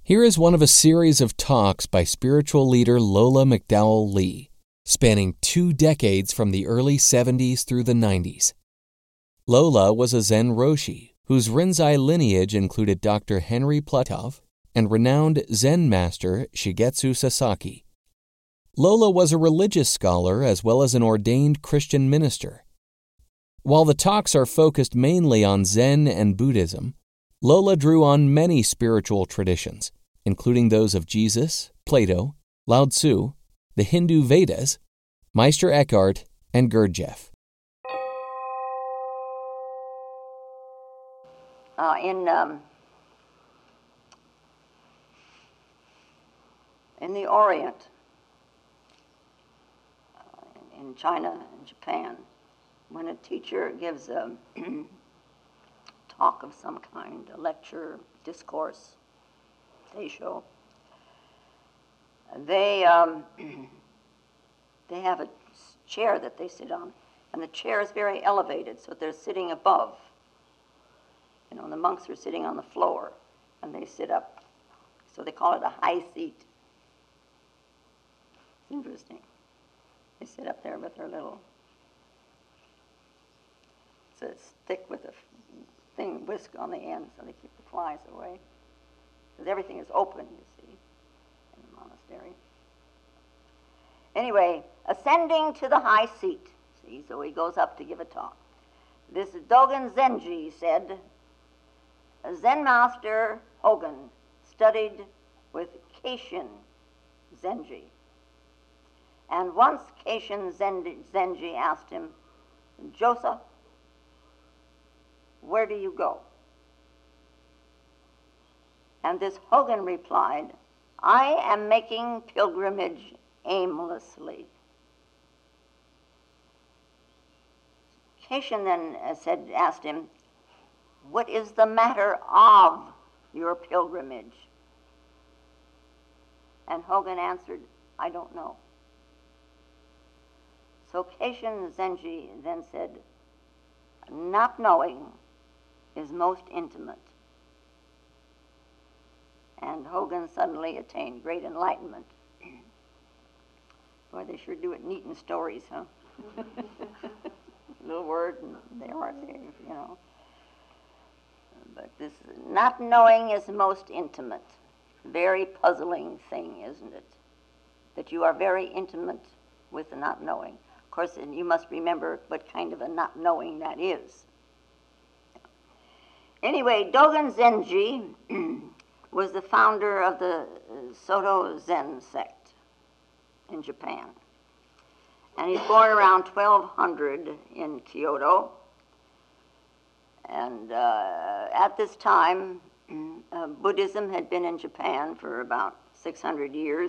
Here is one of a series of talks by spiritual leader Lola McDowell Lee, spanning 2 decades from the early 70s through the 90s. Lola was a Zen Roshi, whose Rinzai lineage included Dr. Henry Platov and renowned Zen master Shigetsu Sasaki. Lola was a religious scholar as well as an ordained Christian minister. While the talks are focused mainly on Zen and Buddhism, Lola drew on many spiritual traditions, including those of Jesus, Plato, Lao Tzu, the Hindu Vedas, Meister Eckhart, and Gurdjieff. In the Orient, in China and Japan, when a teacher gives a talk of some kind, a lecture, discourse, teisho, they have a chair that they sit on, and the chair is very elevated, so they're sitting above. You know, the monks are sitting on the floor, and they sit up. So they call it a high seat. It's interesting. They sit up there with their little, so it's thick with a thing whisk on the end, so they keep the flies away. Because everything is open, you see, in the monastery. Anyway, ascending to the high seat, see, so he goes up to give a talk. This Dogen Zenji said, Zen master Hogen studied with Keishin Zenji. And once Keishin Zenji asked him, Joseph, where do you go? And this Hogen replied, I am making pilgrimage aimlessly. Keishin then asked him, what is the matter of your pilgrimage? And Hogen answered, I don't know. So Keishin Zenji then said, not knowing is most intimate. And Hogen suddenly attained great enlightenment. Boy, they sure do it neat in stories, huh? Little word, and they are there, you know. But this not knowing is most intimate. Very puzzling thing, isn't it? That you are very intimate with the not knowing. Of course, and you must remember what kind of a not knowing that is. Anyway, Dogen Zenji was the founder of the Soto Zen sect in Japan. And he's born around 1200 in Kyoto. And at this time, Buddhism had been in Japan for about 600 years.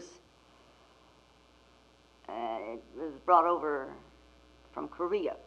It was brought over from Korea.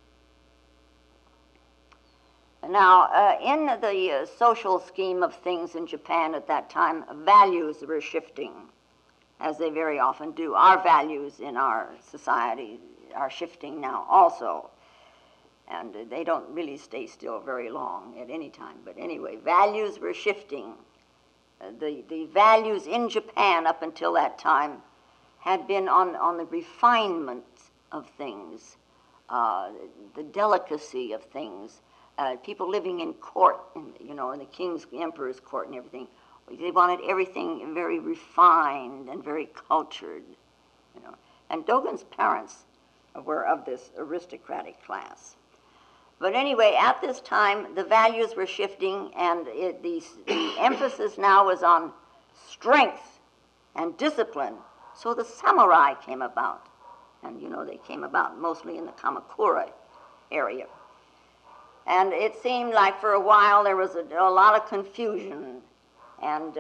Now, in the social scheme of things in Japan at that time, values were shifting, as they very often do. Our values in our society are shifting now also. And they don't really stay still very long at any time. But anyway, values were shifting. The values in Japan up until that time had been on the refinement of things, the delicacy of things. People living in court, you know, in the king's, the emperor's court and everything. They wanted everything very refined and very cultured, you know. And Dogen's parents were of this aristocratic class. But anyway, at this time, the values were shifting, and the emphasis now was on strength and discipline. So the samurai came about. And, you know, they came about mostly in the Kamakura area. And it seemed like for a while there was a lot of confusion, and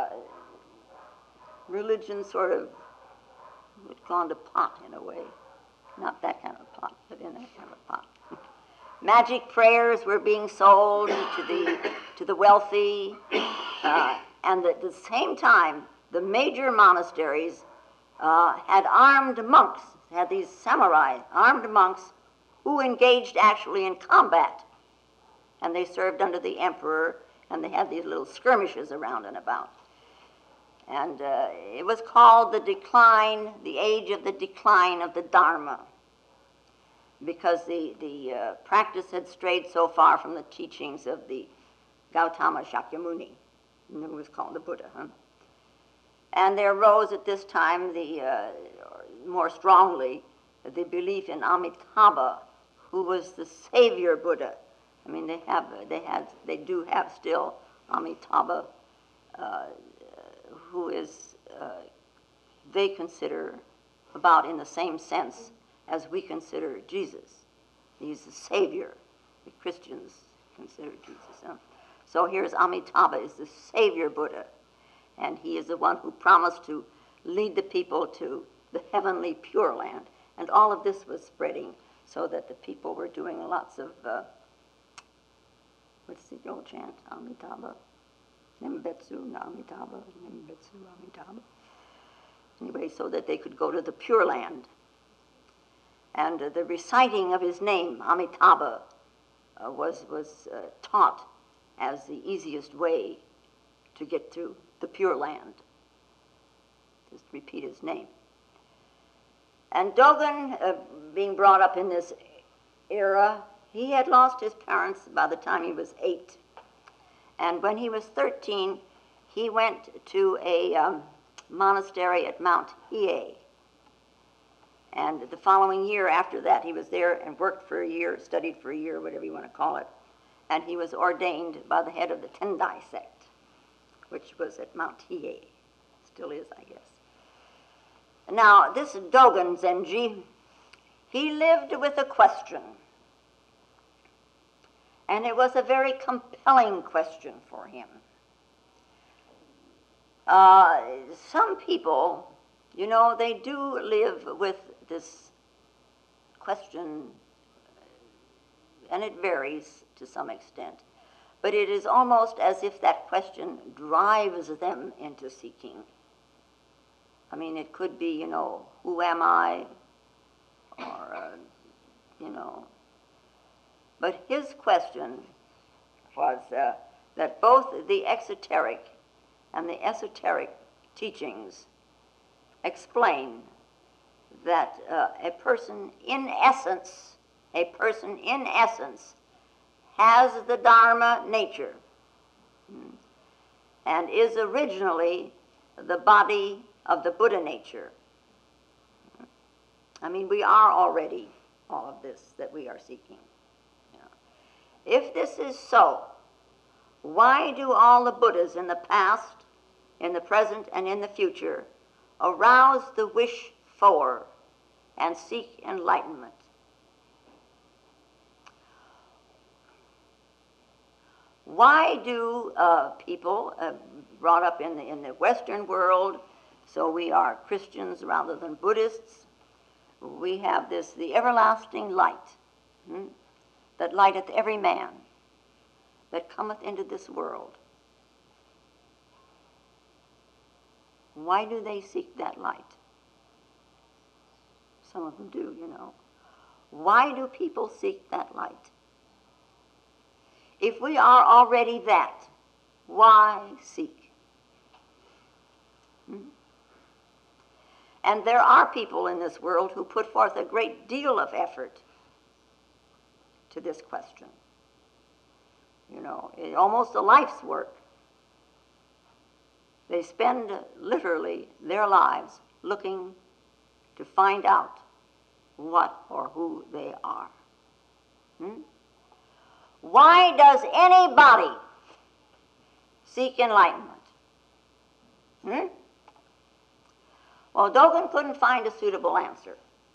religion sort of had gone to pot in a way. Not that kind of pot, but in that kind of pot. Magic prayers were being sold to the wealthy, and at the same time, the major monasteries had armed monks, had these samurai, armed monks, who engaged actually in combat. And they served under the emperor, and they had these little skirmishes around and about. And it was called the age of the decline of the Dharma, because the practice had strayed so far from the teachings of the Gautama Shakyamuni, who was called the Buddha. And there arose at this time more strongly the belief in Amitabha, who was the savior Buddha. I mean, they do have still Amitabha, who is, they consider about in the same sense as we consider Jesus. He's the savior. The Christians consider Jesus. So here's Amitabha, is the savior Buddha, and he is the one who promised to lead the people to the heavenly Pure Land. And all of this was spreading so that the people were doing lots of, what's the old chant? Amitabha, Nembetsu, Amitabha, Nembetsu, Amitabha. Anyway, so that they could go to the Pure Land. And the reciting of his name, Amitabha, was taught as the easiest way to get to the Pure Land. Just repeat his name. And Dogen, being brought up in this era, he had lost his parents by the time he was 8. And when he was 13, he went to a monastery at Mount Hiei. And the following year after that, he was there and worked for a year, studied for a year, whatever you want to call it. And he was ordained by the head of the Tendai sect, which was at Mount Hiei. Still is, I guess. Now, this Dogen Zenji, he lived with a question. And it was a very compelling question for him. Some people, you know, they do live with this question, and it varies to some extent. But it is almost as if that question drives them into seeking. I mean, it could be, you know, who am I? Or, you know. But his question was that both the exoteric and the esoteric teachings explain that a person in essence has the Dharma nature and is originally the body of the Buddha nature. I mean, we are already all of this that we are seeking. If this is so, why do all the Buddhas in the past, in the present, and in the future arouse the wish for and seek enlightenment? Why do people brought up in the Western world, so we are Christians rather than Buddhists, we have the everlasting light, that lighteth every man that cometh into this world. Why do they seek that light? Some of them do, you know. Why do people seek that light? If we are already that, why seek? And there are people in this world who put forth a great deal of effort to this question. You know, almost a life's work. They spend literally their lives looking to find out what or who they are. Why does anybody seek enlightenment? Well, Dogen couldn't find a suitable answer.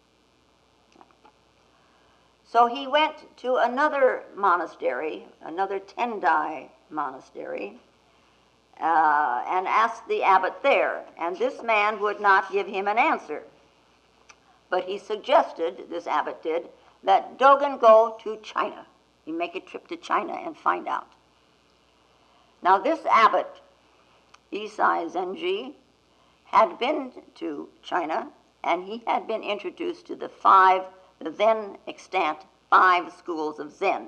So he went to another monastery, another Tendai monastery, and asked the abbot there. And this man would not give him an answer. But he suggested, this abbot did, that Dogen go to China. He make a trip to China and find out. Now this abbot, Isai Zenji, had been to China, and he had been introduced to the then extant 5 schools of Zen.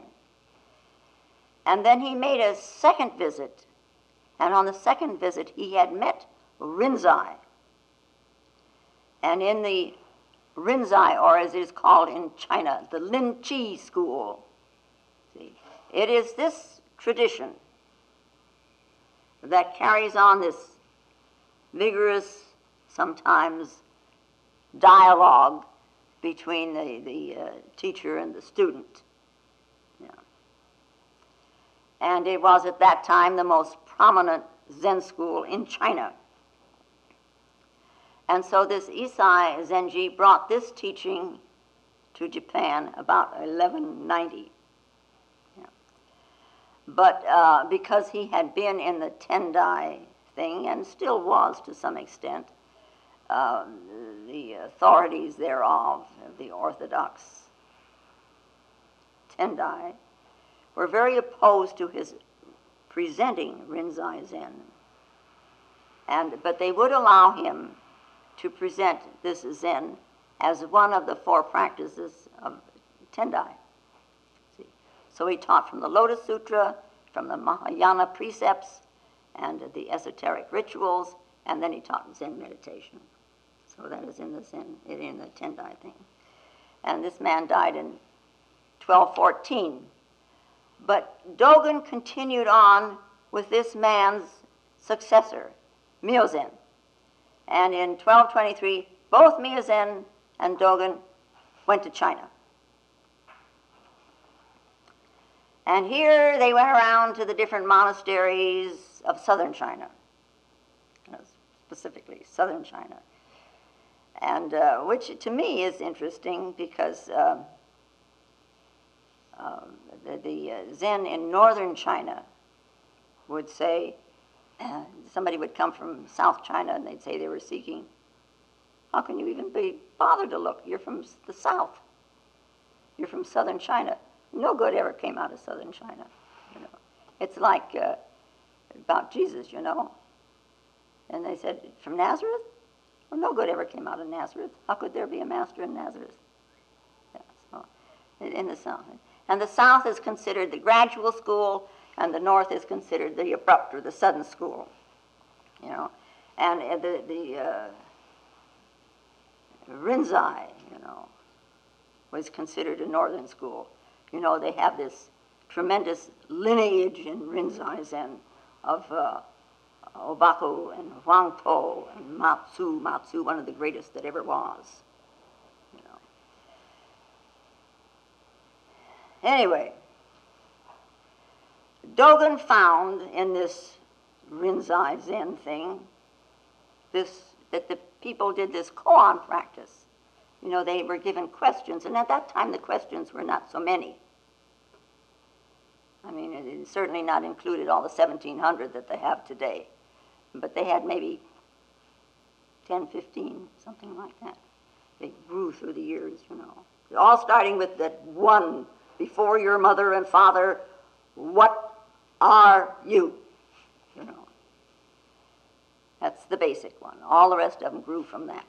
And then he made a second visit, and on the second visit he had met Rinzai. And in the Rinzai, or as it is called in China, the Lin Chi school, see, it is this tradition that carries on this vigorous, sometimes dialogue between the teacher and the student. Yeah. And it was at that time the most prominent Zen school in China. And so this Isai Zenji brought this teaching to Japan about 1190. Yeah. But because he had been in the Tendai thing, and still was to some extent, the authorities thereof, the Orthodox Tendai, were very opposed to his presenting Rinzai Zen. But they would allow him to present this Zen as one of the 4 practices of Tendai. See? So he taught from the Lotus Sutra, from the Mahayana precepts, and the esoteric rituals, and then he taught Zen meditation. So that is in the Tendai thing. And this man died in 1214. But Dogen continued on with this man's successor, Myozen. And in 1223, both Myozen and Dogen went to China. And here they went around to the different monasteries of southern China, specifically southern China. And which to me is interesting because the Zen in northern China would say, somebody would come from South China and they'd say they were seeking, how can you even be bothered to look? You're from the South. You're from southern China. No good ever came out of southern China. You know. It's like about Jesus, you know. And they said, from Nazareth? Well, no good ever came out of Nazareth. How could there be a master in Nazareth? Yeah, so in the South. And the South is considered the gradual school, and the North is considered the abrupt or the sudden school. You know, and the Rinzai, you know, was considered a northern school. You know, they have this tremendous lineage in Rinzai Zen of Obaku and Huangpo and Matsu, one of the greatest that ever was. You know. Anyway, Dogen found in this Rinzai Zen thing that the people did this koan practice. You know, they were given questions, and at that time the questions were not so many. I mean, it certainly not included all the 1,700 that they have today. But they had maybe 10, 15, something like that. They grew through the years, you know. All starting with that one, before your mother and father, what are you? You know. That's the basic one. All the rest of them grew from that.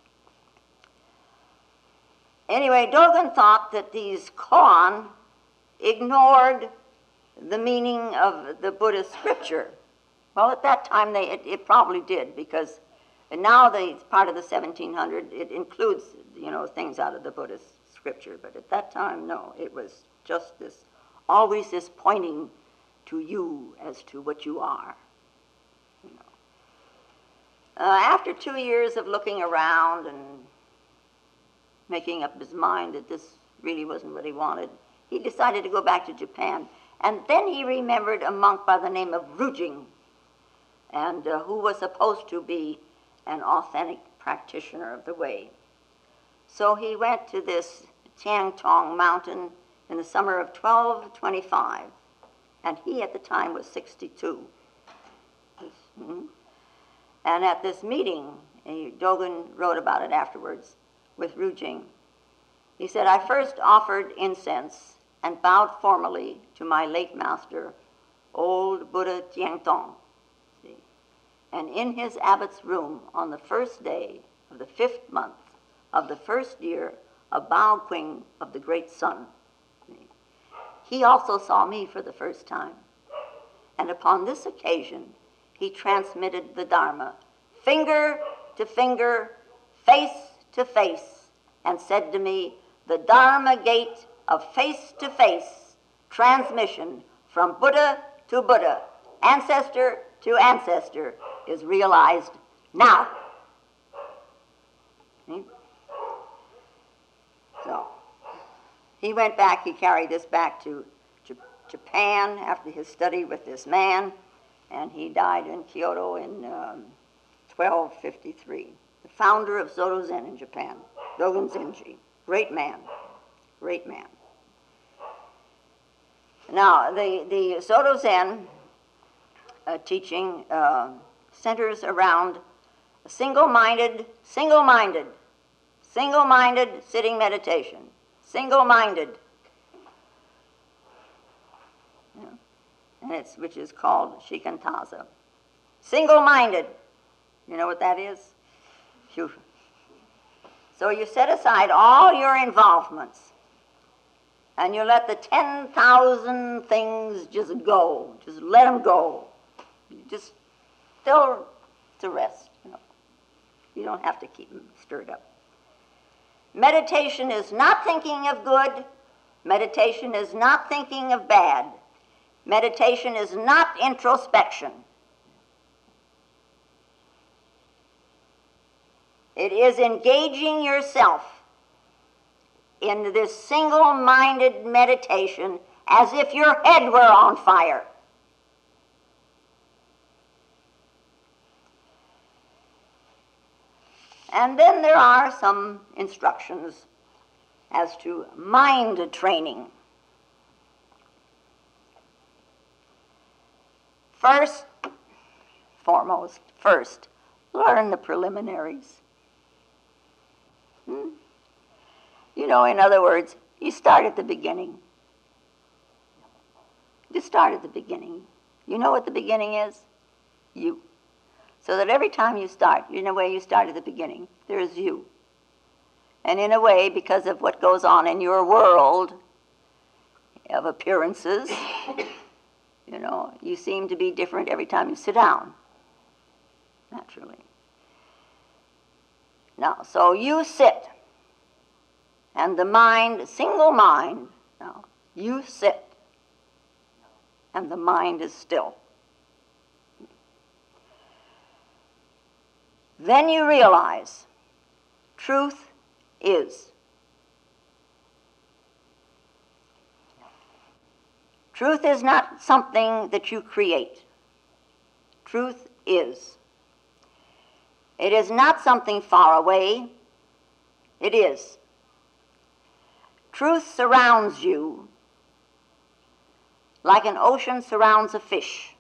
Anyway, Dogen thought that these koan ignored the meaning of the Buddhist scripture. Well, at that time, it probably did, because now it's part of the 1700, it includes, you know, things out of the Buddhist scripture. But at that time, no, it was just this, always this pointing to you as to what you are. You know. After 2 years of looking around and making up his mind that this really wasn't what he wanted, he decided to go back to Japan. And then he remembered a monk by the name of Rujing, and who was supposed to be an authentic practitioner of the way. So he went to this Tiangtong mountain in the summer of 1225, and he at the time was 62. And at this meeting, Dogen wrote about it afterwards with Rujing. He said, I first offered incense and bowed formally to my late master, old Buddha Tiangtong. See? And in his abbot's room on the first day of the 5th month of the first year of Bao Qing of the Great Sun, see? He also saw me for the first time. And upon this occasion, he transmitted the Dharma finger to finger, face to face, and said to me, the Dharma gate of face-to-face transmission from Buddha to Buddha, ancestor to ancestor, is realized now. See? So, he went back, he carried this back to Japan after his study with this man, and he died in Kyoto in 1253. The founder of Soto Zen in Japan, Dogen Zenji. Great man, great man. Now, the Soto Zen teaching centers around single-minded sitting meditation. Single-minded. Yeah. And which is called shikantaza. Single-minded. You know what that is? Phew. So you set aside all your involvements and you let the 10,000 things just go. Just let them go. You just still to rest. You don't have to keep them stirred up. Meditation is not thinking of good. Meditation is not thinking of bad. Meditation is not introspection. It is engaging yourself in this single-minded meditation as if your head were on fire. And then there are some instructions as to mind training. First, learn the preliminaries. You know, in other words, you start at the beginning. Just start at the beginning. You know what the beginning is? You. So that every time you start, in a way you start at the beginning, there's you. And in a way, because of what goes on in your world of appearances, you seem to be different every time you sit down, naturally. Now, so you sit, and the mind, single mind, now, you sit, and the mind is still. Then you realize truth is. Truth is not something that you create. Truth is. It is not something far away. It is. Truth surrounds you like an ocean surrounds a fish.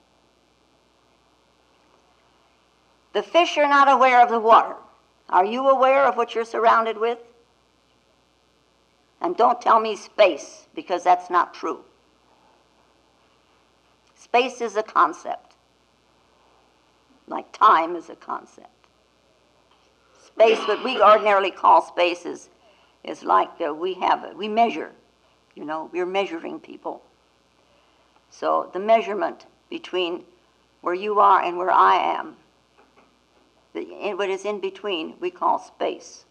The fish are not aware of the water. Are you aware of what you're surrounded with? And don't tell me space, because that's not true. Space is a concept, like time is a concept. Space, what we ordinarily call space, is like we measure. We're measuring people. So the measurement between where you are and where I am, what is in between, we call space.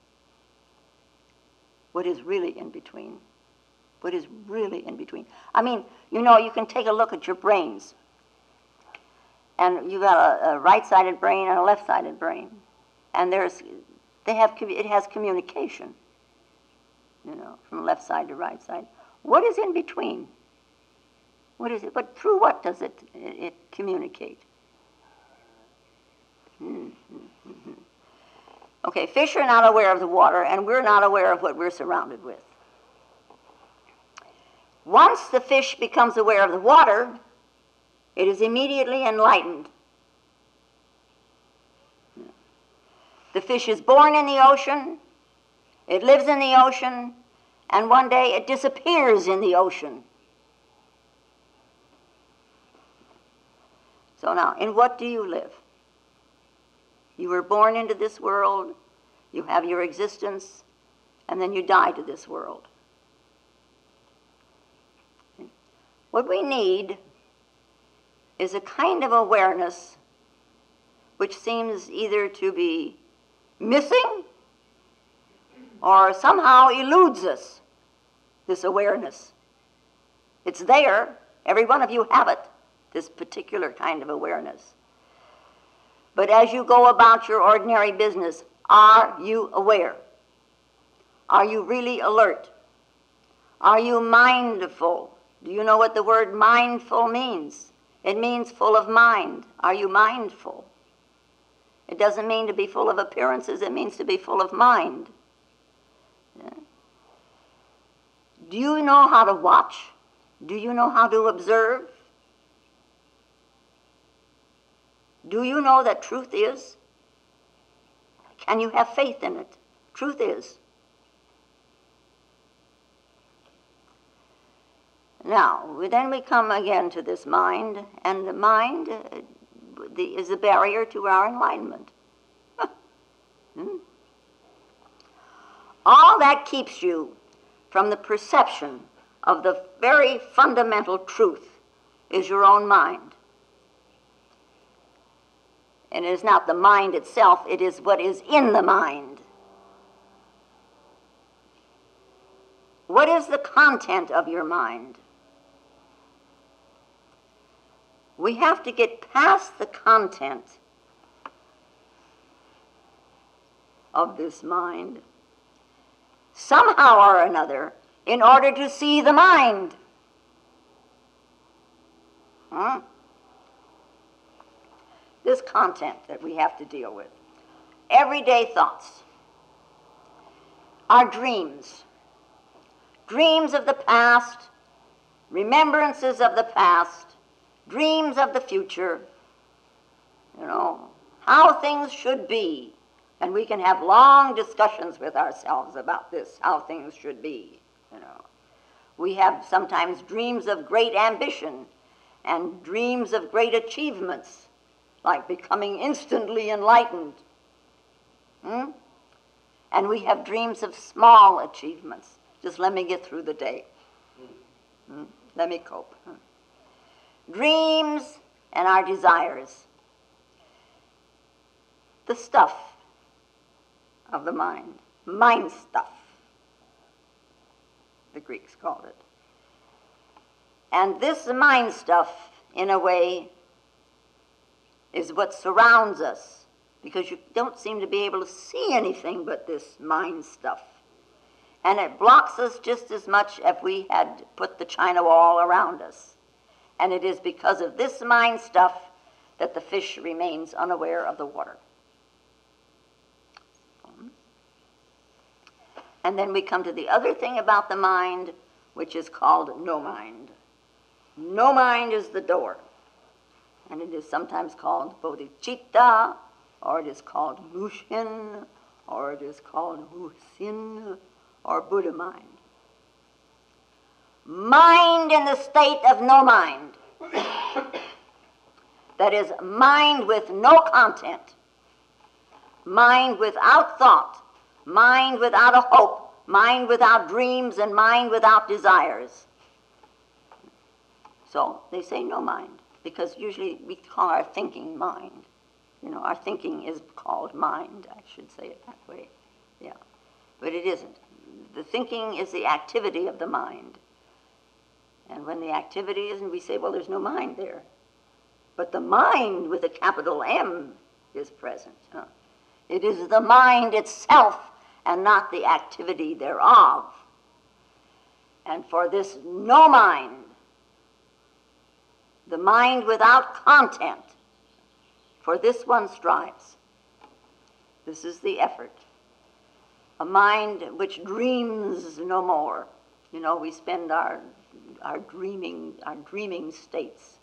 What is really in between? What is really in between? I mean, you can take a look at your brains. And you got a right-sided brain and a left-sided brain. And it has communication, from left side to right side. What is in between? What is it? But through what does it communicate? Okay, fish are not aware of the water, and we're not aware of what we're surrounded with. Once the fish becomes aware of the water, it is immediately enlightened. The fish is born in the ocean, it lives in the ocean, and one day it disappears in the ocean. So now, in what do you live? You were born into this world, you have your existence, and then you die to this world. What we need is a kind of awareness which seems either to be missing or somehow eludes us, this awareness. It's there. Every one of you have it, this particular kind of awareness. But as you go about your ordinary business, are you aware? Are you really alert? Are you mindful? Do you know what the word mindful means? It means full of mind. Are you mindful? It doesn't mean to be full of appearances. It means to be full of mind. Yeah. Do you know how to watch? Do you know how to observe? Do you know that truth is? Can you have faith in it? Truth is. Now, then we come again to this mind, and the mind is a barrier to our enlightenment. All that keeps you from the perception of the very fundamental truth is your own mind. And it is not the mind itself, it is what is in the mind. What is the content of your mind? We have to get past the content of this mind somehow or another in order to see the mind. This content that we have to deal with. Everyday thoughts. Our dreams. Dreams of the past, remembrances of the past, dreams of the future, how things should be. And we can have long discussions with ourselves about this, how things should be. We have sometimes dreams of great ambition and dreams of great achievements, like becoming instantly enlightened. And we have dreams of small achievements. Just let me get through the day. Let me cope. Dreams and our desires. The stuff of the mind. Mind stuff, the Greeks called it. And this mind stuff, in a way, is what surrounds us, because you don't seem to be able to see anything but this mind stuff. And it blocks us just as much if we had put the China wall around us. And it is because of this mind stuff that the fish remains unaware of the water. And then we come to the other thing about the mind, which is called no mind. No mind is the door. And it is sometimes called bodhicitta, or it is called mushin, or it is called wusin, or Buddha mind. Mind in the state of no mind. That is, mind with no content. Mind without thought. Mind without a hope. Mind without dreams, and mind without desires. So they say no mind, because usually we call our thinking mind. Our thinking is called mind. I should say it that way. Yeah. But it isn't. The thinking is the activity of the mind. And when the activity isn't, we say, well, there's no mind there. But the mind with a capital M is present. It is the mind itself and not the activity thereof. And for this no mind, the mind without content, for this one strives. This is the effort. A mind which dreams no more. We spend our dreaming states,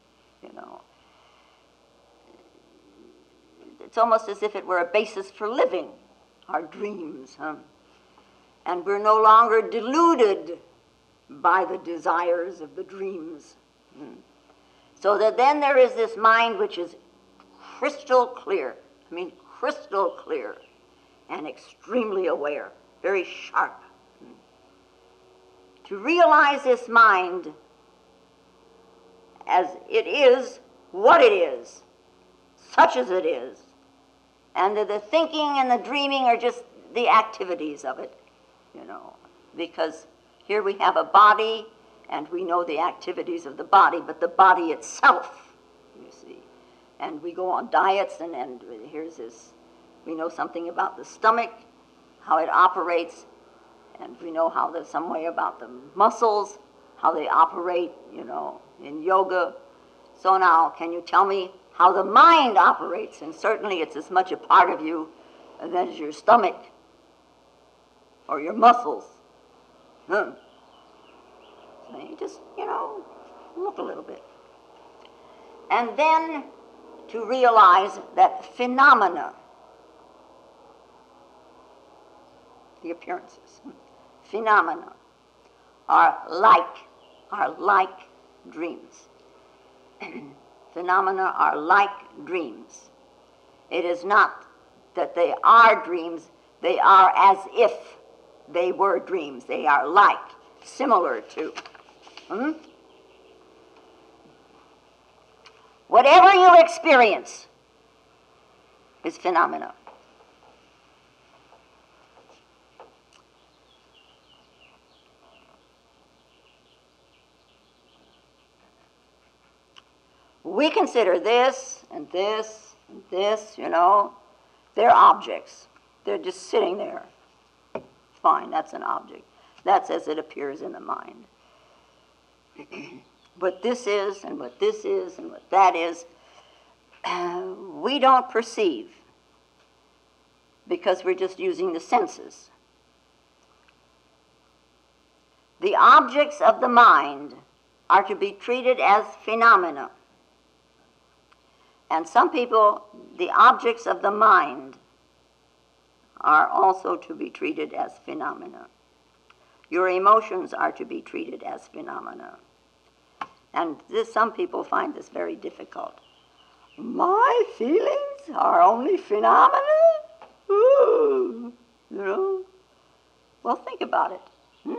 It's almost as if it were a basis for living, our dreams, And we're no longer deluded by the desires of the dreams. So that then there is this mind which is crystal clear. Crystal clear and extremely aware, very sharp. To realize this mind as it is, what it is, such as it is, And the thinking and the dreaming are just the activities of it, you know, because here we have a body, and we know the activities of the body, but the body itself, you see. And we go on diets, and here's this, we know something about the stomach, how it operates, and we know how there's some way about the muscles, how they operate, you know, in yoga. So now, can you tell me how the mind operates? And certainly it's as much a part of you as your stomach or your muscles. So you just, you know, look a little bit. And then to realize that phenomena, the appearances, phenomena are like dreams. Phenomena are like dreams. It is not that they are dreams, they are as if they were dreams. They are like, similar to. Whatever you experience is phenomena. We consider this and this and this, you know, they're objects. They're just sitting there. Fine, that's an object. That's as it appears in the mind. What this is and what this is and what that is, we don't perceive because we're just using the senses. The objects of the mind are to be treated as phenomena. And some people, the objects of the mind are also to be treated as phenomena. Your emotions are to be treated as phenomena. And some people find this very difficult. My feelings are only phenomena? Ooh, you know? Well, think about it.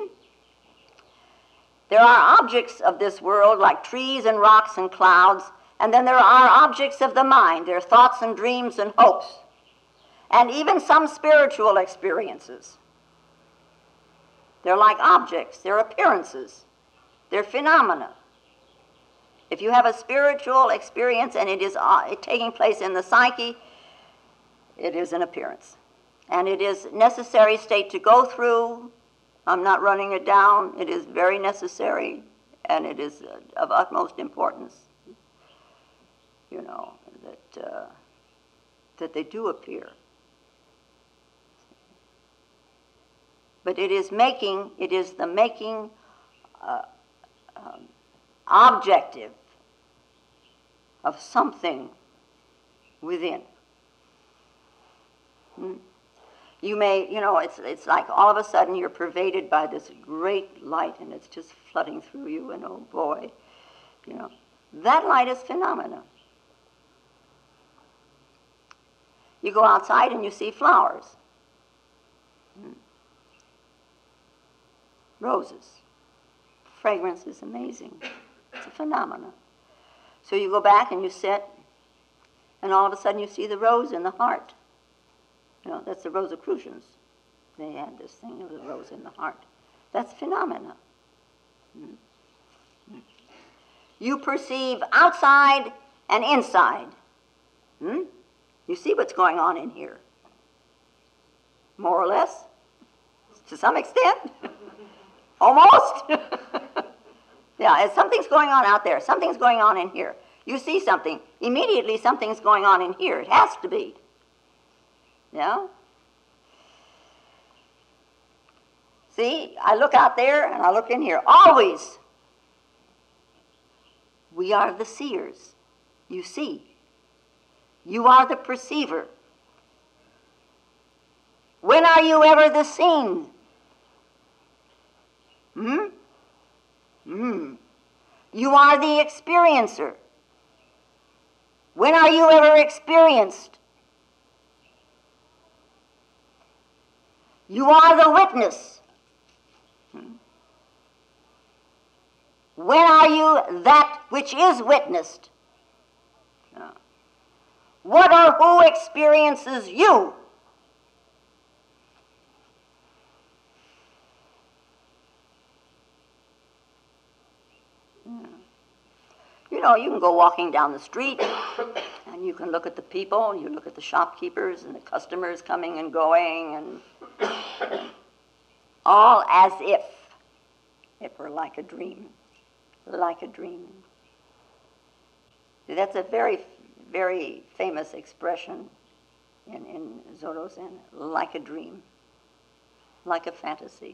There are objects of this world like trees and rocks and clouds, and then there are objects of the mind. There are thoughts and dreams and hopes, and even some spiritual experiences. They're like objects. They're appearances. They're phenomena. If you have a spiritual experience and it is taking place in the psyche, it is an appearance. And it is a necessary state to go through. I'm not running it down. It is very necessary, and it is of utmost importance, you know, that they do appear. But it is the making objective of something within. You may, you know, it's like all of a sudden you're pervaded by this great light and it's just flooding through you, and oh boy, you know, that light is phenomena. You go outside and you see flowers. Roses. Fragrance is amazing. It's a phenomenon. So you go back and you sit, and all of a sudden you see the rose in the heart. You know, that's the Rosicrucians. They had this thing of the rose in the heart. That's phenomena. You perceive outside and inside. You see what's going on in here. More or less. To some extent. Almost. Yeah, something's going on out there. Something's going on in here. You see something. Immediately something's going on in here. It has to be. Yeah? See, I look out there and I look in here. Always. We are the seers. You see. You are the perceiver. When are you ever the seen? You are the experiencer. When are you ever experienced? You are the witness. When are you that which is witnessed? What or who experiences you? You know, you can go walking down the street and you can look at the people, you look at the shopkeepers and the customers coming and going, and all as if it were like a dream, like a dream. That's a very, very famous expression in Zoro Zen, like a dream, like a fantasy.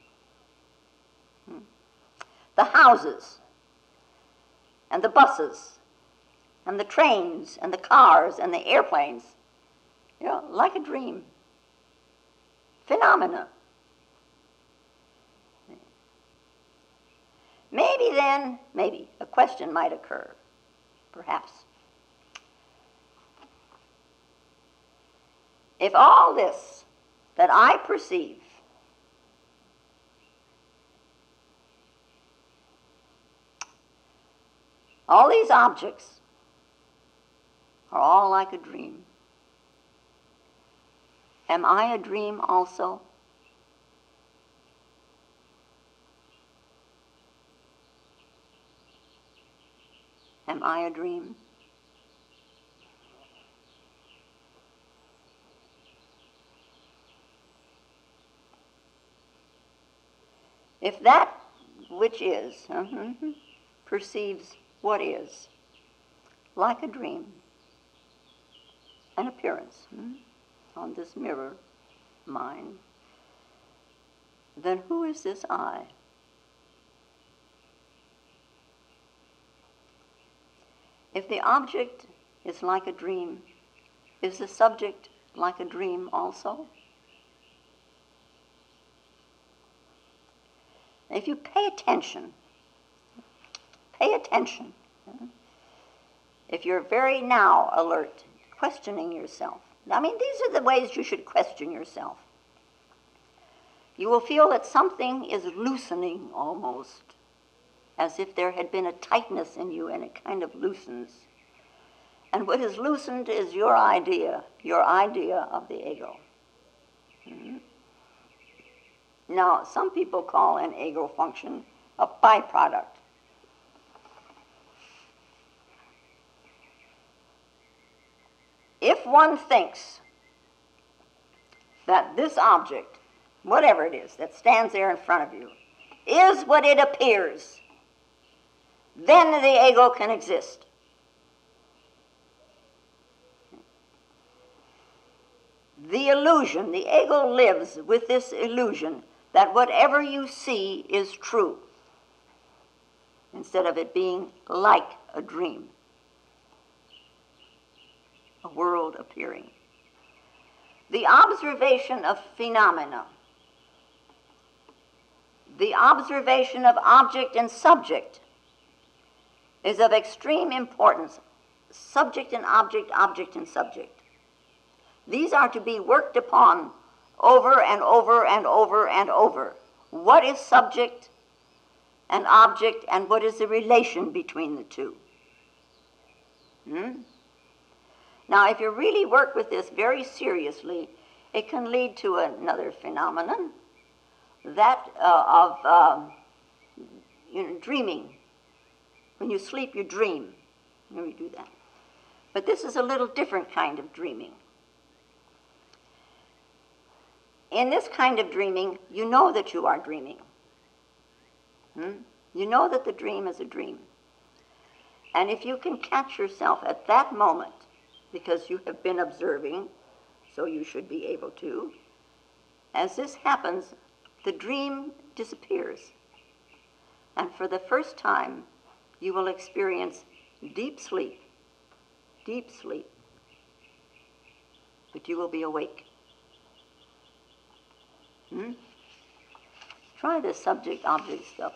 The houses and the buses and the trains and the cars and the airplanes, you know, like a dream. Phenomena. Maybe then, maybe, a question might occur, perhaps. If all this that I perceive all these objects are all like a dream, am I a dream also? Am I a dream? If that which is perceives what is, like a dream, an appearance on this mirror mind, then who is this I? If the object is like a dream, is the subject like a dream also? If you pay attention, if you're very now alert, questioning yourself. I mean, these are the ways you should question yourself. You will feel that something is loosening almost, as if there had been a tightness in you and it kind of loosens. And what is loosened is your idea of the ego. Now, some people call an ego function a byproduct. If one thinks that this object, whatever it is that stands there in front of you, is what it appears, then the ego can exist. The illusion, the ego lives with this illusion that whatever you see is true, instead of it being like a dream, a world appearing. The observation of phenomena, the observation of object and subject is of extreme importance. Subject and object, object and subject. These are to be worked upon over and over and over and over. What is subject and object, and what is the relation between the two? Now, if you really work with this very seriously, it can lead to another phenomenon, that of dreaming. When you sleep, you dream. We do that. But this is a little different kind of dreaming. In this kind of dreaming, you know that you are dreaming. You know that the dream is a dream. And if you can catch yourself at that moment, because you have been observing, so you should be able to, as this happens, the dream disappears. And for the first time, you will experience deep sleep. Deep sleep. But you will be awake. Try this subject-object stuff.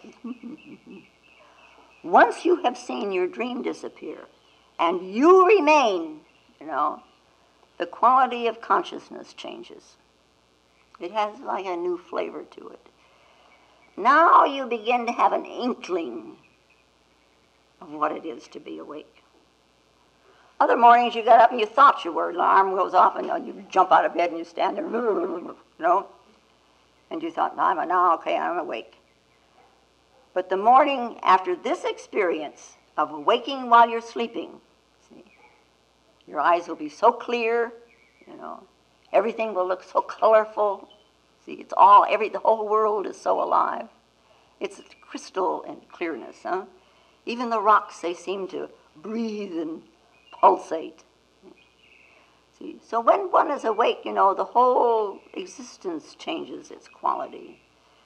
Once you have seen your dream disappear, and you remain, the quality of consciousness changes. It has like a new flavor to it. Now you begin to have an inkling of what it is to be awake. Other mornings you got up and you thought you were. The alarm goes off and you jump out of bed and you stand there, you know, and you thought, now, okay, I'm awake. But the morning after this experience of waking while you're sleeping, see, your eyes will be so clear, you know, everything will look so colorful. See, it's all, the whole world is so alive. It's crystal and clearness, huh? Even the rocks, they seem to breathe and pulsate. See, so when one is awake, you know, the whole existence changes its quality.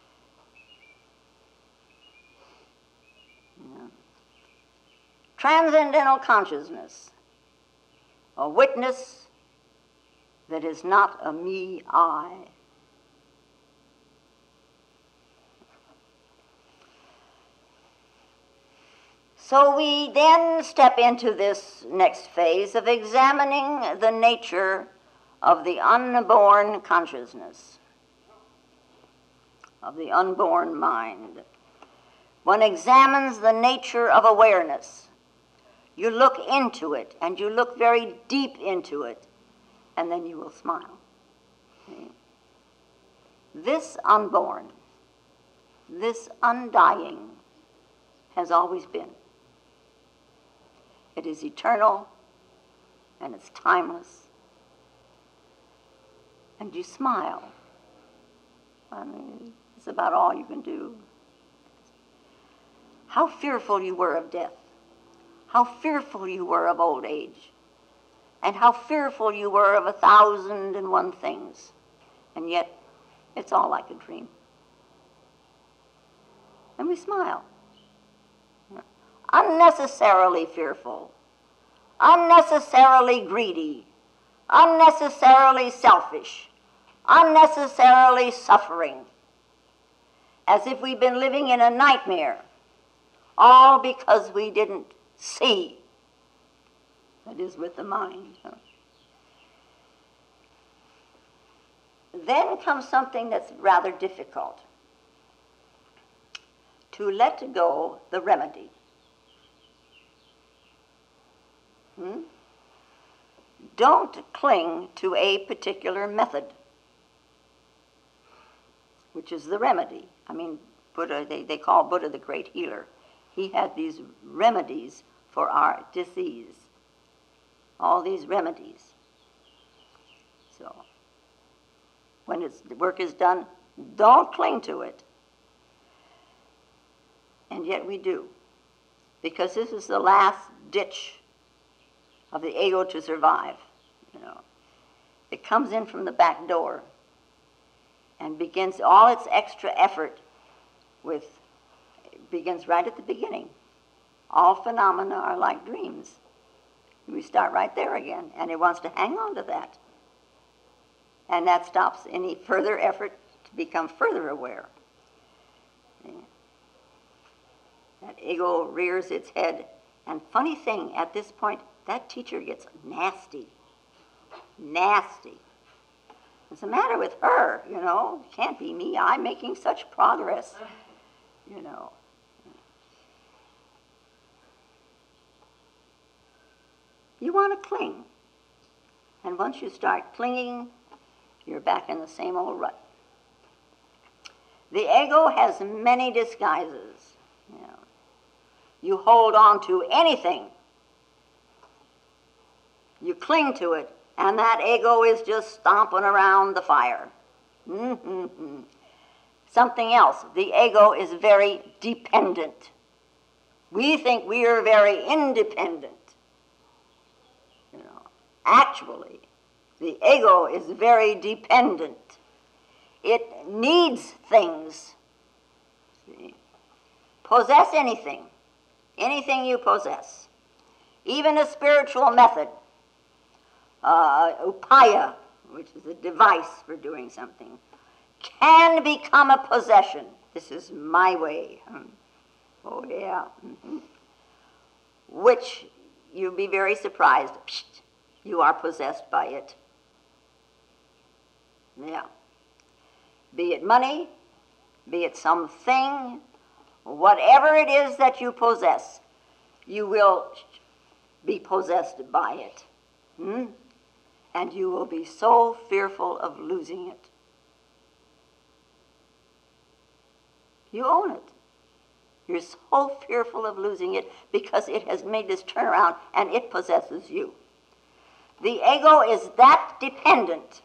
Yeah. Transcendental consciousness, a witness that is not a me, I. So we then step into this next phase of examining the nature of the unborn consciousness, of the unborn mind. One examines the nature of awareness. You look into it, and you look very deep into it, and then you will smile. See? This unborn, this undying, has always been. It is eternal, and it's timeless. And you smile. I mean, it's about all you can do. How fearful you were of death. How fearful you were of old age. And how fearful you were of 1,001 things. And yet, it's all like a dream. And we smile. Unnecessarily fearful, unnecessarily greedy, unnecessarily selfish, unnecessarily suffering, as if we've been living in a nightmare, all because we didn't see. That is with the mind. Then comes something that's rather difficult. To let go the remedy. Don't cling to a particular method, which is the remedy. I mean, Buddha, they call Buddha the great healer. He had these remedies for our disease. All these remedies. So, when the work is done, don't cling to it. And yet we do. Because this is the last ditch of the ego to survive, you know. It comes in from the back door and begins all its extra effort begins right at the beginning. All phenomena are like dreams. We start right there again, and it wants to hang on to that. And that stops any further effort to become further aware. That ego rears its head, and funny thing, at this point, that teacher gets nasty. Nasty. What's the matter with her, you know? Can't be me. I'm making such progress, you know. You want to cling. And once you start clinging, you're back in the same old rut. The ego has many disguises. You know. You hold on to anything. You cling to it, and that ego is just stomping around the fire. Something else. The ego is very dependent. We think we are very independent. You know, actually, the ego is very dependent. It needs things. See? Possess anything. Anything you possess. Even a spiritual method. Upaya, which is a device for doing something, can become a possession. This is my way. Oh, yeah. Which you'll be very surprised. Psst, you are possessed by it. Yeah. Be it money, be it something, whatever it is that you possess, you will be possessed by it. And you will be so fearful of losing it. You own it. You're so fearful of losing it because it has made this turnaround and it possesses you. The ego is that dependent.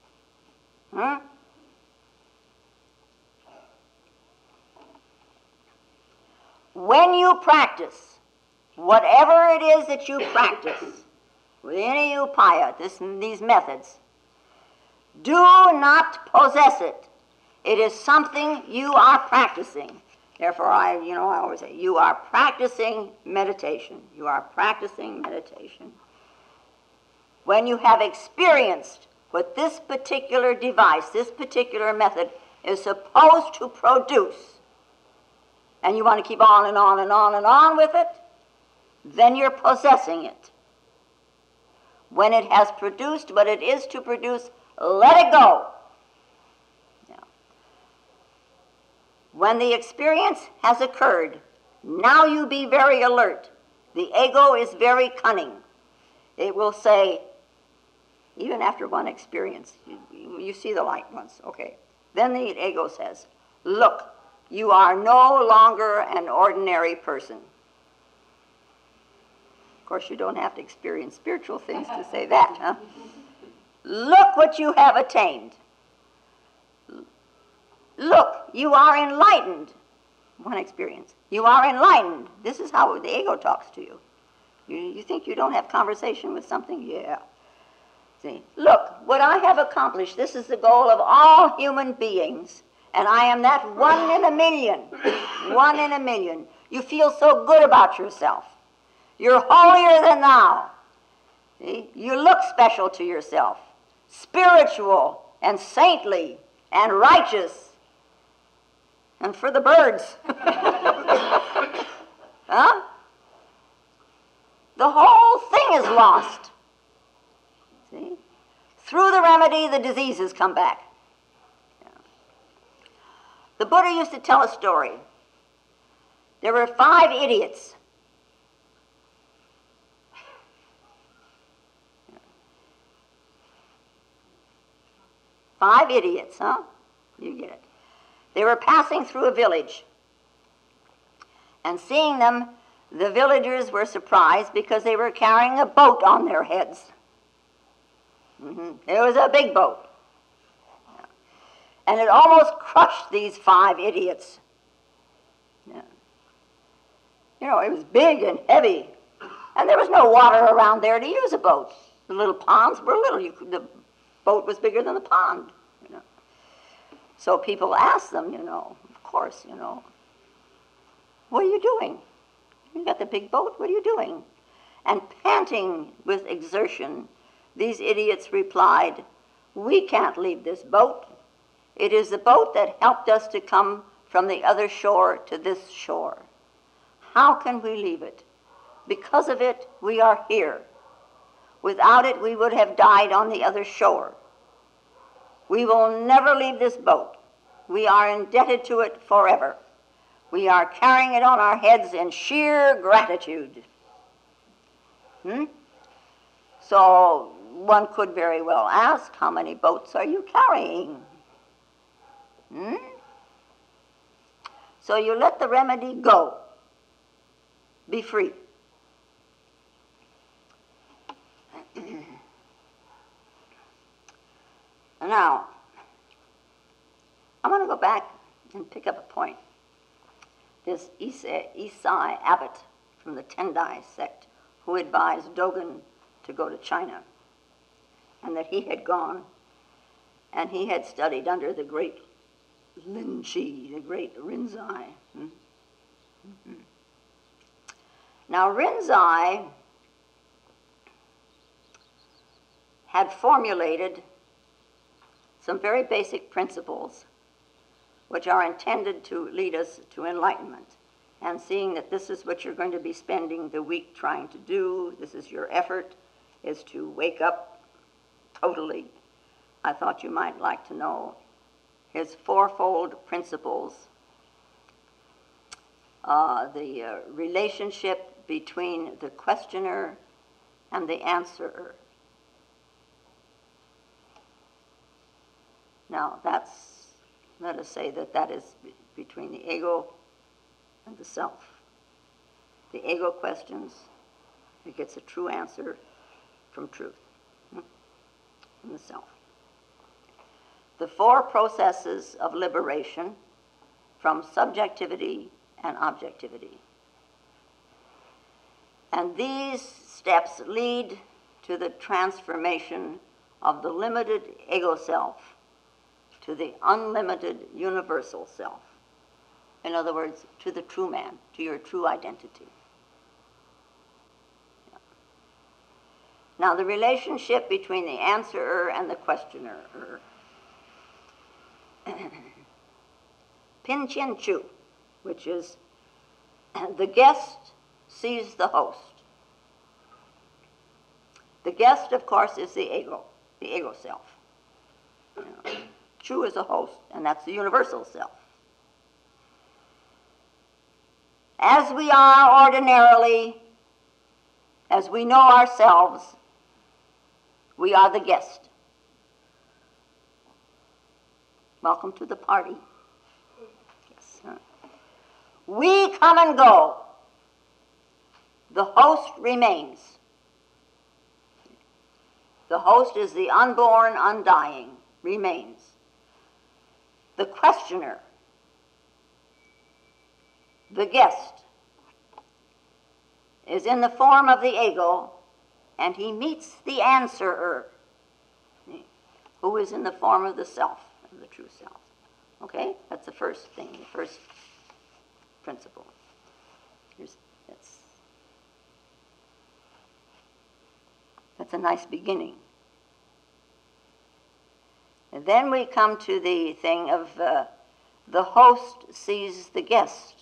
When you practice, whatever it is that you practice, with any upaya, these methods, do not possess it. It is something you are practicing. Therefore, I always say, you are practicing meditation. You are practicing meditation. When you have experienced what this particular device, this particular method is supposed to produce, and you want to keep on and on and on and on with it, then you're possessing it. When it has produced what it is to produce, let it go. Now, when the experience has occurred, now you be very alert. The ego is very cunning. It will say, even after one experience, you see the light once, okay. Then the ego says, look, you are no longer an ordinary person. Of course, you don't have to experience spiritual things to say that, huh? Look what you have attained. Look, you are enlightened. One experience. You are enlightened. This is how the ego talks to you. You think you don't have conversation with something? Yeah. See, look, what I have accomplished, this is the goal of all human beings, and I am that 1 in a million. 1 in a million. You feel so good about yourself. You're holier than thou. See? You look special to yourself. Spiritual and saintly and righteous. And for the birds. Huh? The whole thing is lost. See? Through the remedy, the diseases come back. Yeah. The Buddha used to tell a story. There were 5 idiots. 5 idiots, huh? You get it. They were passing through a village. And seeing them, the villagers were surprised because they were carrying a boat on their heads. It was a big boat. And it almost crushed these 5 idiots. Yeah. You know, it was big and heavy. And there was no water around there to use a boat. The little ponds were little. The boat was bigger than the pond. You know. So people asked them, of course, what are you doing? You got the big boat, what are you doing? And panting with exertion, these idiots replied, we can't leave this boat. It is the boat that helped us to come from the other shore to this shore. How can we leave it? Because of it, we are here. Without it, we would have died on the other shore. We will never leave this boat. We are indebted to it forever. We are carrying it on our heads in sheer gratitude. So one could very well ask, how many boats are you carrying? So you let the remedy go. Be free. Now, I'm going to go back and pick up a point. This Isai abbot from the Tendai sect who advised Dogen to go to China, and that he had gone and he had studied under the great Lin Chi, the great Rinzai. Now Rinzai had formulated some very basic principles which are intended to lead us to enlightenment. And seeing that this is what you're going to be spending the week trying to do, this is your effort, is to wake up totally, I thought you might like to know his 4-fold principles. The relationship between the questioner and the answerer. Now, let us say that is between the ego and the self. The ego questions, it gets a true answer from truth, from the self. The four processes of liberation from subjectivity and objectivity. And these steps lead to the transformation of the limited ego self to the unlimited universal self. In other words, to the true man, to your true identity. Now, the relationship between the answerer and the questioner. Pin-chin chu, which is the guest sees the host. The guest, of course, is the ego self. Chu is a host, and that's the universal self. As we are ordinarily, as we know ourselves, we are the guest. Welcome to the party. Yes. We come and go. The host remains. The host is the unborn, undying, remains. The questioner, the guest, is in the form of the ego, and he meets the answerer, who is in the form of the self, of the true self. Okay? That's the first thing, the first principle. That's a nice beginning. And then we come to the thing of the host sees the guest.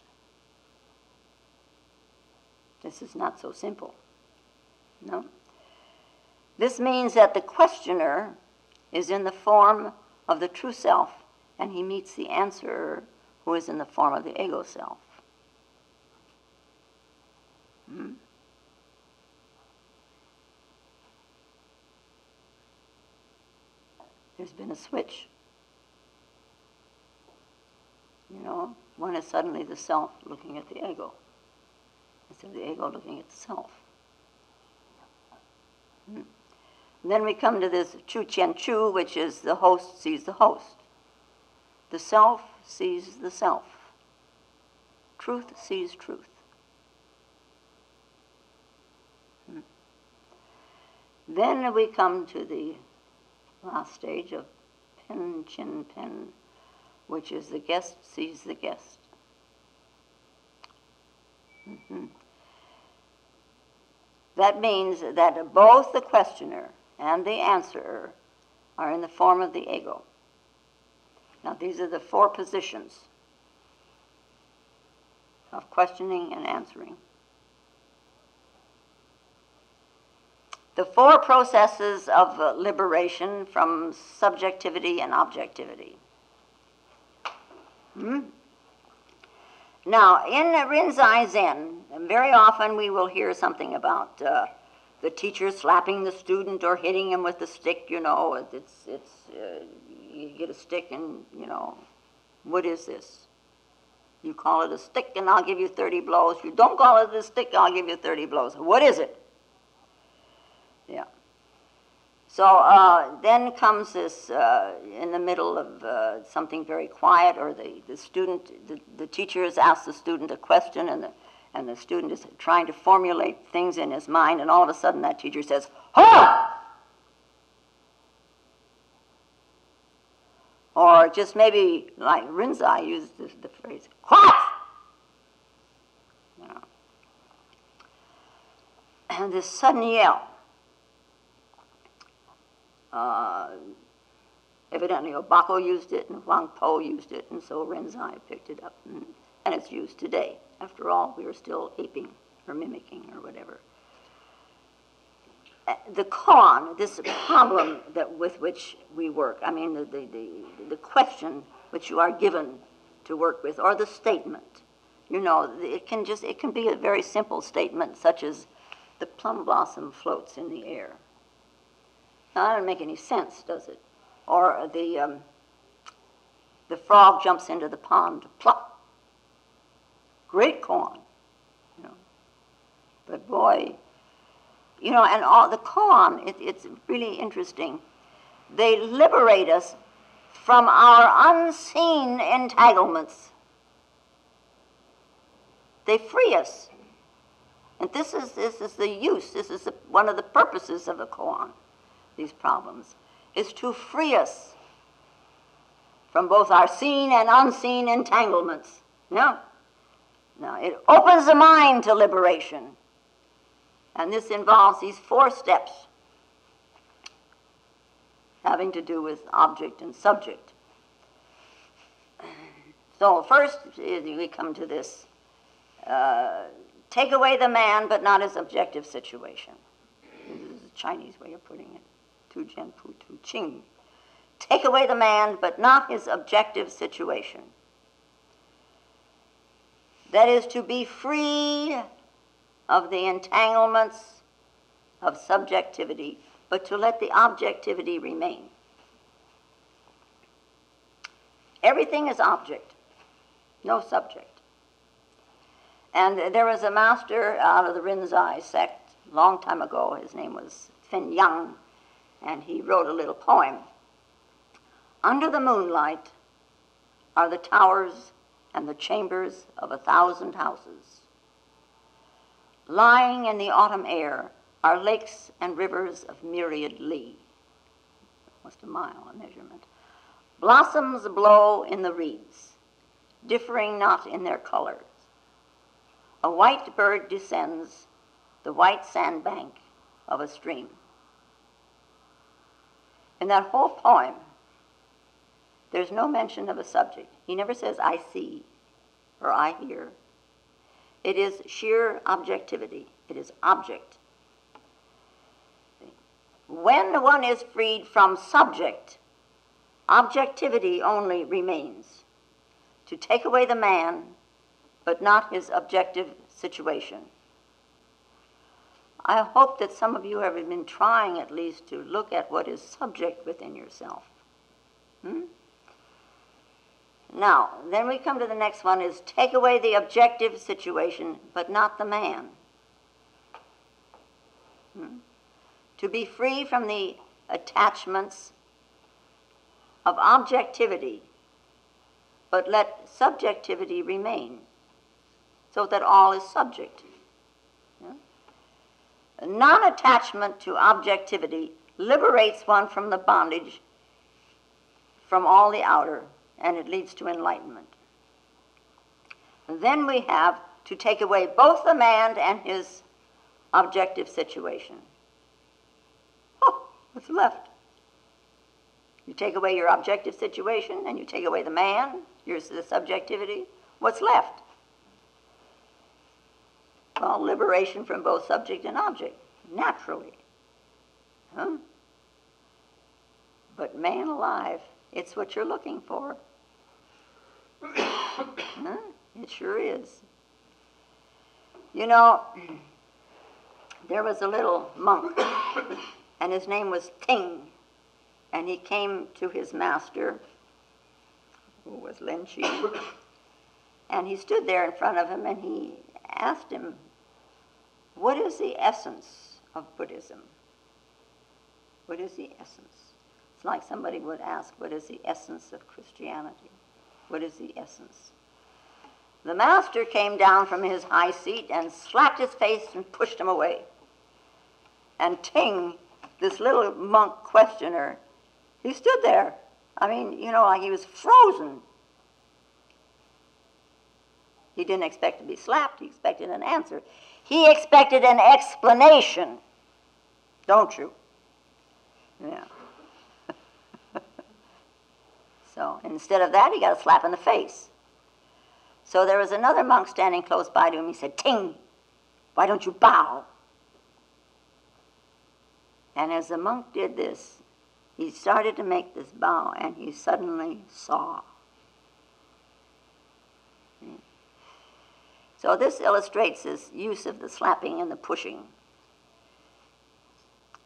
This is not so simple. No? This means that the questioner is in the form of the true self, and he meets the answerer, who is in the form of the ego self. There's been a switch. One is suddenly the self looking at the ego, instead of the ego looking at the self. And then we come to this chu chen chu, which is the host sees the host. The self sees the self. Truth sees truth. Then we come to the last stage of pen, chin, pen, which is the guest sees the guest. That means that both the questioner and the answerer are in the form of the ego. Now, these are the four positions of questioning and answering. The four processes of liberation from subjectivity and objectivity. Now, in Rinzai Zen, very often we will hear something about the teacher slapping the student or hitting him with the stick. You get a stick and, what is this? You call it a stick and I'll give you 30 blows. You don't call it a stick, I'll give you 30 blows. What is it? Yeah. So then comes this, in the middle of something very quiet, or the student, the teacher has asked the student a question, and the student is trying to formulate things in his mind, and all of a sudden that teacher says, "Ha!" Or just maybe, like Rinzai used the phrase, "Quiet!" And this sudden yell. Evidently Obako used it, and Huang Po used it, and so Rinzai picked it up, and it's used today. After all, we are still aping or mimicking or whatever. The koan, this problem with which we work, I mean the question which you are given to work with, or the statement, it can be a very simple statement, such as, the plum blossom floats in the air. Now, that doesn't make any sense, does it? Or the frog jumps into the pond, plop. Great koan, you know. But boy, you know, and all the koan, it's really interesting. They liberate us from our unseen entanglements. They free us. And this is the use, one of the purposes of the koan, these problems, is to free us from both our seen and unseen entanglements. Yeah? Now, it opens the mind to liberation. And this involves these 4 steps having to do with object and subject. So first, we come to this. Take away the man, but not his objective situation. This is a Chinese way of putting it. Tu jian pu tu qing. Take away the man, but not his objective situation. That is to be free of the entanglements of subjectivity, but to let the objectivity remain. Everything is object, no subject. And there was a master out of the Rinzai sect a long time ago. His name was Fen Yang, and he wrote a little poem. Under the moonlight are the towers and the chambers of 1,000 houses. Lying in the autumn air are lakes and rivers of myriad li, almost a mile in measurement. Blossoms blow in the reeds, differing not in their colors. A white bird descends the white sandbank of a stream. In that whole poem, there's no mention of a subject. He never says, I see or I hear. It is sheer objectivity. It is object. When one is freed from subject, objectivity only remains. To take away the man, but not his objective situation. I hope that some of you have been trying at least to look at what is subject within yourself. Now, then we come to the next one, is take away the objective situation, but not the man. To be free from the attachments of objectivity, but let subjectivity remain, so that all is subject. Non-attachment to objectivity liberates one from the bondage from all the outer, and it leads to enlightenment. And then we have to take away both the man and his objective situation. Oh, what's left? You take away your objective situation and you take away the man, the subjectivity. What's left? Well, liberation from both subject and object, naturally. But man alive, it's what you're looking for. It sure is. You know, there was a little monk, and his name was Ting, and he came to his master, who was Lin Chi, and he stood there in front of him, and he asked him, what is the essence of Buddhism? What is the essence? It's like somebody would ask, what is the essence of Christianity? What is the essence? The master came down from his high seat and slapped his face and pushed him away. And Ting, this little monk questioner, he stood there. I mean, you know, like he was frozen. He didn't expect to be slapped. He expected an answer. He expected an explanation. Don't you? Yeah. So instead of that, he got a slap in the face. So there was another monk standing close by to him. He said, Ting, why don't you bow? And as the monk did this, he started to make this bow, and he suddenly saw. So this illustrates this use of the slapping and the pushing.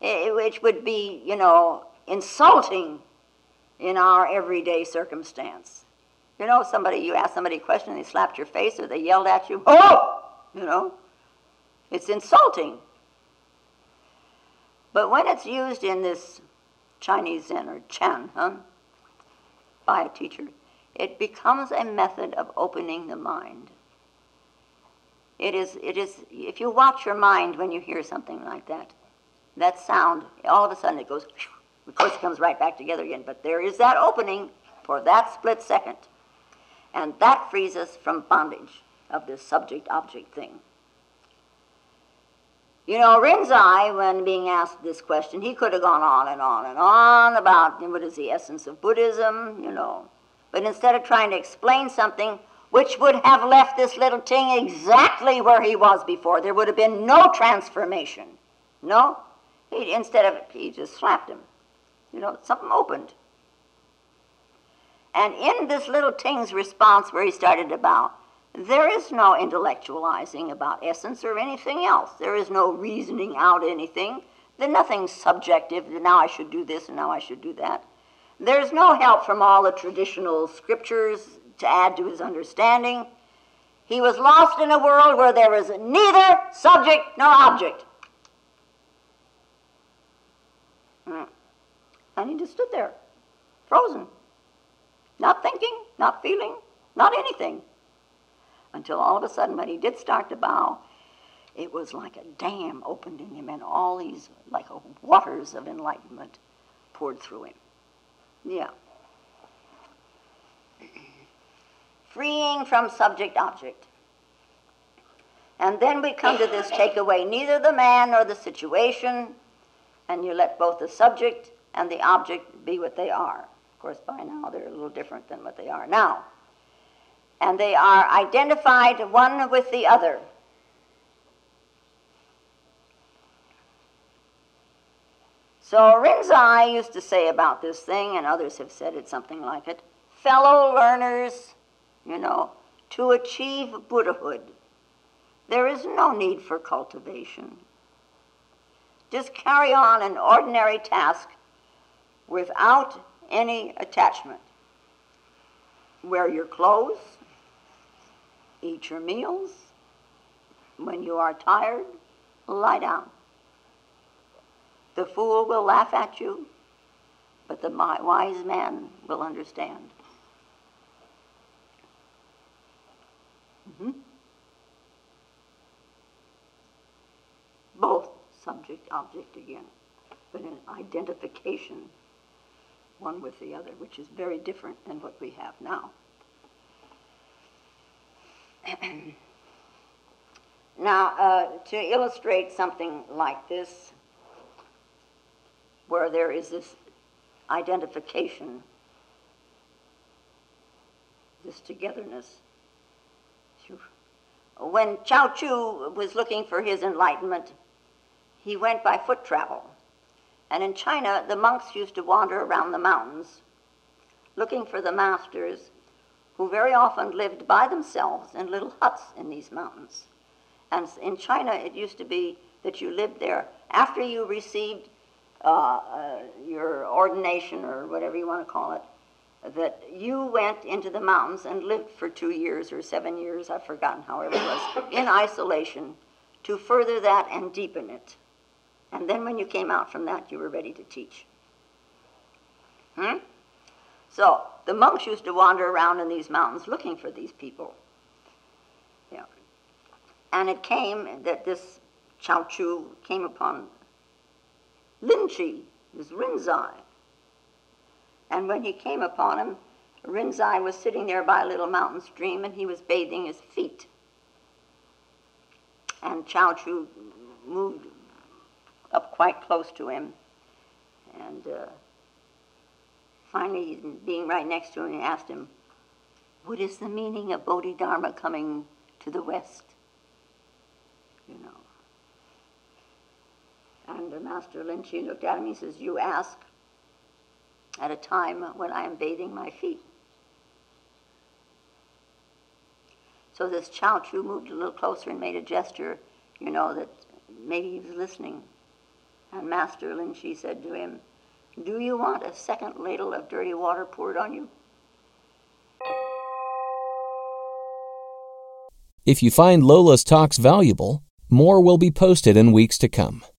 which would be, insulting in our everyday circumstance. You ask somebody a question, they slapped your face or they yelled at you, oh! It's insulting. But when it's used in this Chinese Zen or Chan, by a teacher, it becomes a method of opening the mind. It is, if you watch your mind when you hear something like that, that sound, all of a sudden it goes, of course it comes right back together again, but there is that opening for that split second. And that frees us from bondage of this subject-object thing. Rinzai, when being asked this question, he could have gone on and on and on about what is the essence of Buddhism, But instead of trying to explain something which would have left this little ting exactly where he was before, there would have been no transformation. No? Instead of it, he just slapped him. Something opened. And in this little ting's response where he started to bow, there is no intellectualizing about essence or anything else. There is no reasoning out anything. There's nothing subjective, now I should do this and now I should do that. There's no help from all the traditional scriptures to add to his understanding. He was lost in a world where there was neither subject nor object. And he just stood there, frozen. Not thinking, not feeling, not anything. Until all of a sudden, when he did start to bow, it was like a dam opened in him, and all these, like waters of enlightenment poured through him. Yeah. Freeing from subject-object. And then we come to this takeaway, neither the man nor the situation, and you let both the subject and the object be what they are. Of course, by now they're a little different than what they are now. And they are identified one with the other. So Rinzai used to say about this thing, and others have said it something like it, fellow learners, to achieve Buddhahood, there is no need for cultivation. Just carry on an ordinary task without any attachment. Wear your clothes, eat your meals. When you are tired, lie down. The fool will laugh at you, but the wise man will understand. Both subject-object again, but an identification one with the other, which is very different than what we have now. Now, to illustrate something like this, where there is this identification, this togetherness. When Chao Chu was looking for his enlightenment, he went by foot travel. And in China, the monks used to wander around the mountains looking for the masters who very often lived by themselves in little huts in these mountains. And in China, it used to be that you lived there after you received your ordination or whatever you want to call it, that you went into the mountains and lived for 2 years or 7 years, I've forgotten however it was, in isolation to further that and deepen it. And then when you came out from that, you were ready to teach. So the monks used to wander around in these mountains looking for these people. Yeah. And it came that this Chao Chu came upon Lin Chi, this Rinzai. And when he came upon him, Rinzai was sitting there by a little mountain stream and he was bathing his feet. And Chao Chu moved up quite close to him. And finally, being right next to him, he asked him, what is the meaning of Bodhidharma coming to the West? And the Master Lin Chi looked at him, he says, you ask at a time when I am bathing my feet. So this Chao Chu moved a little closer and made a gesture, that maybe he was listening. And Master Lin Chi said to him, "Do you want a second ladle of dirty water poured on you?" If you find Lola's talks valuable, more will be posted in weeks to come.